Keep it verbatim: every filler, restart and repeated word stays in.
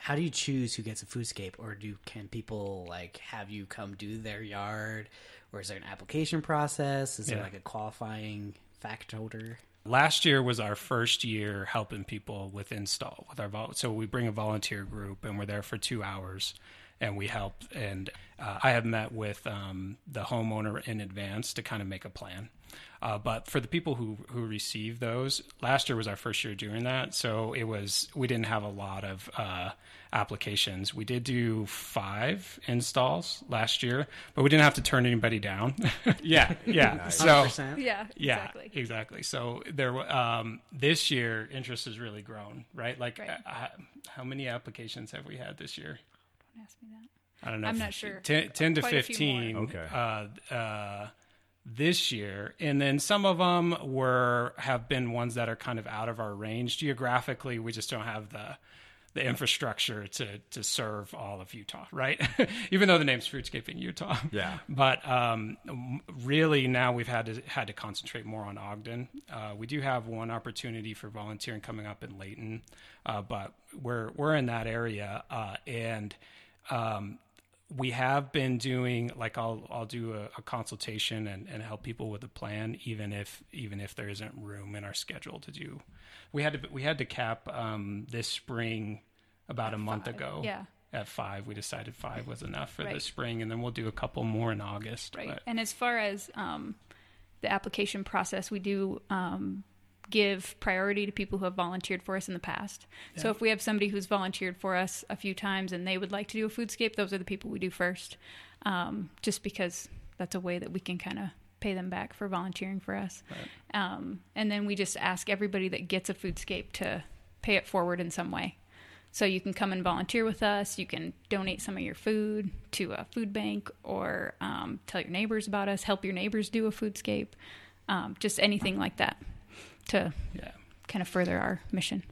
how do you choose who gets a foodscape, or do can people like have you come do their yard, or is there an application process? Is yeah. there like a qualifying factor? Last year was our first year helping people with install with our vol- so we bring a volunteer group and we're there for two hours and we help. And uh, I have met with um, the homeowner in advance to kind of make a plan. Uh, but for the people who, who receive those, last year was our first year doing that. So it was, we didn't have a lot of uh, applications. We did do five installs last year, but we didn't have to turn anybody down. yeah. Yeah. Nice. So, one hundred percent. yeah, yeah, exactly. exactly. So there, um, this year interest has really grown, right? Like Right. Uh, how many applications have we had this year? Don't ask me that. I don't know. I'm not sure. ten, ten to Quite a few fifteen. more. Okay. Uh, uh, this year, and then some of them were have been ones that are kind of out of our range geographically. We just don't have the the infrastructure to to serve all of Utah, right? Even though the name's Foodscaping Utah. Yeah. But um, really now we've had to had to concentrate more on Ogden. Uh, we do have one opportunity for volunteering coming up in Layton, uh, but we're we're in that area, uh, and um, we have been doing like I'll I'll do a, a consultation and, and help people with a plan, even if even if there isn't room in our schedule to do. We had to we had to cap um, this spring about At a month five. ago. Yeah. At five, we decided five was enough for Right. this spring, and then we'll do a couple more in August. Right. But, And as far as um, the application process, we do um, give priority to people who have volunteered for us in the past. Yeah. So if we have somebody who's volunteered for us a few times and they would like to do a foodscape, those are the people we do first, um, just because that's a way that we can kind of pay them back for volunteering for us. Right. Um, and then we just ask everybody that gets a foodscape to pay it forward in some way. So you can come and volunteer with us. You can donate some of your food to a food bank, or um, tell your neighbors about us, help your neighbors do a foodscape, um, just anything like that to yeah. kind of further our mission.